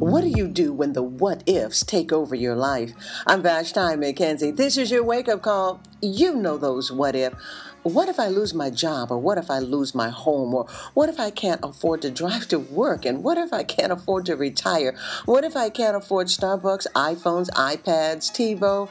What do you do when the what ifs take over your life? I'm Vashti McKenzie. This is your wake up call. You know those what if. What if I lose my job? Or what if I lose my home? Or what if I can't afford to drive to work? And what if I can't afford to retire? What if I can't afford Starbucks, iPhones, iPads, TiVo?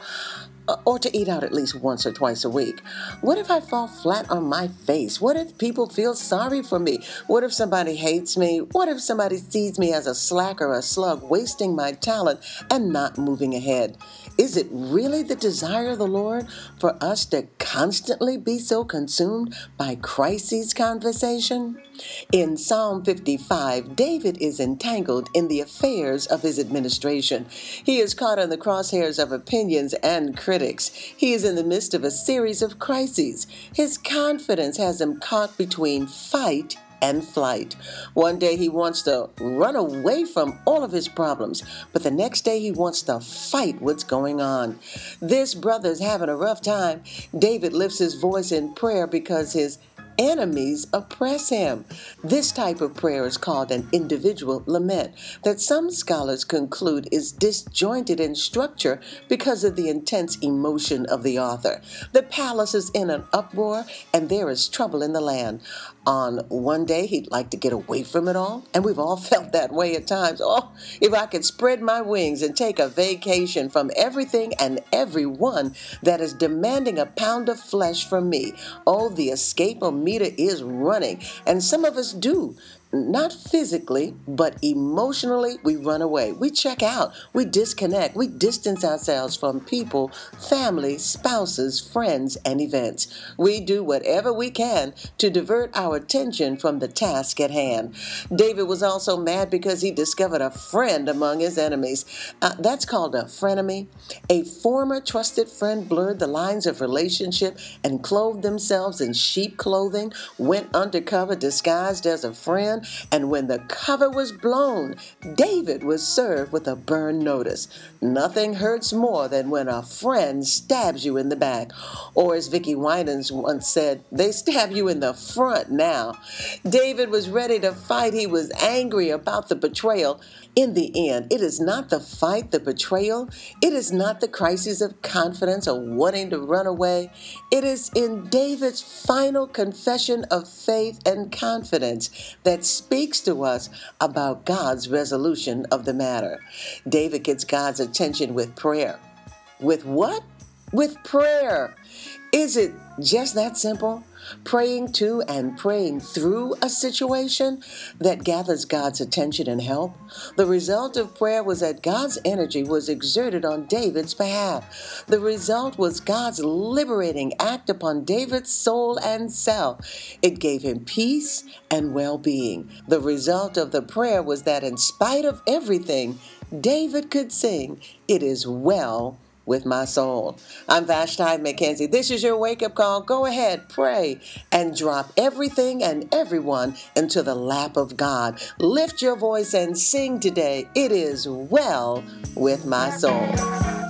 Or to eat out at least once or twice a week? What if I fall flat on my face? What if people feel sorry for me? What if somebody hates me? What if somebody sees me as a slack or a slug, wasting my talent and not moving ahead? Is it really the desire of the Lord for us to constantly be so consumed by crises conversation? In Psalm 55, David is entangled in the affairs of his administration. He is caught in the crosshairs of opinions and critics. He is in the midst of a series of crises. His confidence has him caught between fight and flight. One day he wants to run away from all of his problems, but the next day he wants to fight what's going on. This brother's having a rough time. David lifts his voice in prayer because his enemies oppress him. This type of prayer is called an individual lament, that some scholars conclude is disjointed in structure because of the intense emotion of the author. The palace is in an uproar, and there is trouble in the land. On one day, he'd like to get away from it all, and we've all felt that way at times. Oh, if I could spread my wings and take a vacation from everything and everyone that is demanding a pound of flesh from me. Oh, the escape-o-meter is running, and some of us do. Not physically, but emotionally, we run away. We check out. We disconnect. We distance ourselves from people, family, spouses, friends, and events. We do whatever we can to divert our attention from the task at hand. David was also mad because he discovered a friend among his enemies. That's called a frenemy. A former trusted friend blurred the lines of relationship and clothed themselves in sheep clothing, went undercover disguised as a friend, and when the cover was blown, David was served with a burn notice. Nothing hurts more than when a friend stabs you in the back. Or as Vicki Winans once said, they stab you in the front now. David was ready to fight. He was angry about the betrayal. In the end, it is not the fight, the betrayal. It is not the crisis of confidence or wanting to run away. It is in David's final confession of faith and confidence that speaks to us about God's resolution of the matter. David gets God's attention with prayer. With what? With prayer. Is it just that simple? Praying to and praying through a situation that gathers God's attention and help? The result of prayer was that God's energy was exerted on David's behalf. The result was God's liberating act upon David's soul and self. It gave him peace and well-being. The result of the prayer was that in spite of everything, David could sing, "It is well with my soul." I'm Vashti McKenzie. This is your wake-up call. Go ahead, pray, and drop everything and everyone into the lap of God. Lift your voice and sing today. It is well with my soul.